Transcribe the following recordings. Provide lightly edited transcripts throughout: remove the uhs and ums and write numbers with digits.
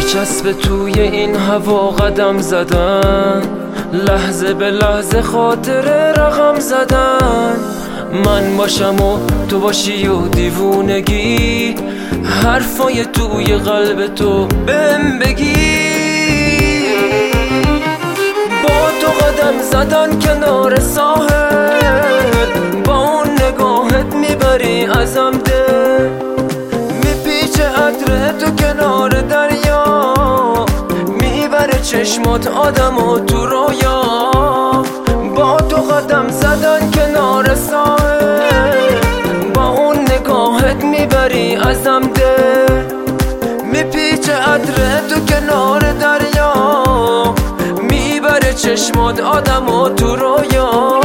میچسبه توی این هوا قدم زدن، لحظه به لحظه خاطره رقم زدن. من باشم و تو باشی و دیوونگی، حرفای توی قلب تو بهم بگی. با تو قدم زدن کنار ساحل، با اون نگاهت میبری ازم دل. میپیچه عطر تو کنار دریا، میبره چشمات آدمو تو رویا. با تو قدم زدن کنار ساحل، با اون نگاهت میبری ازم دل. میپیچه عطر تو کنار دریا، میبره چشمات آدمو تو رویا.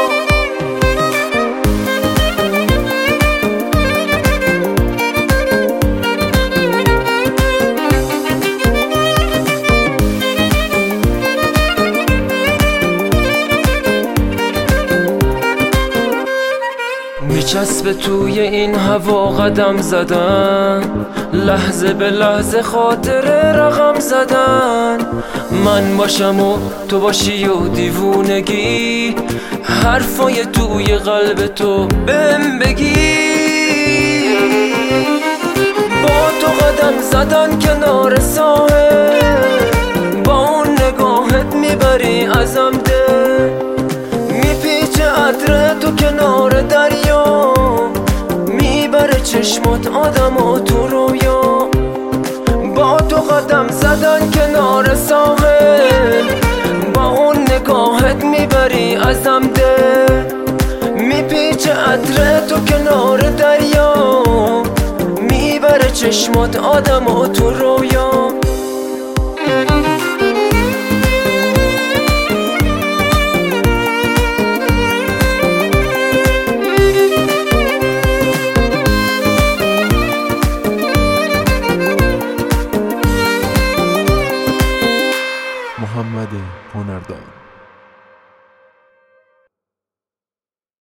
میچسبه توی این هوا قدم زدن، لحظه به لحظه خاطره رقم زدن. من باشم و تو باشی و دیوونگی، حرفای توی قلب تو بهم بگی. با تو قدم زدن کنار ساحل، با اون نگاهت میبری ازم دل. میپیچه عطر تو کنار دریا، میبره چشمات آدمو تو رویا. با تو قدم زدن کنار ساحل، با اون نگاهت میبری ازم دل. میپیچه عطر تو کنار دریا، میبره چشمات آدمو تو رویا.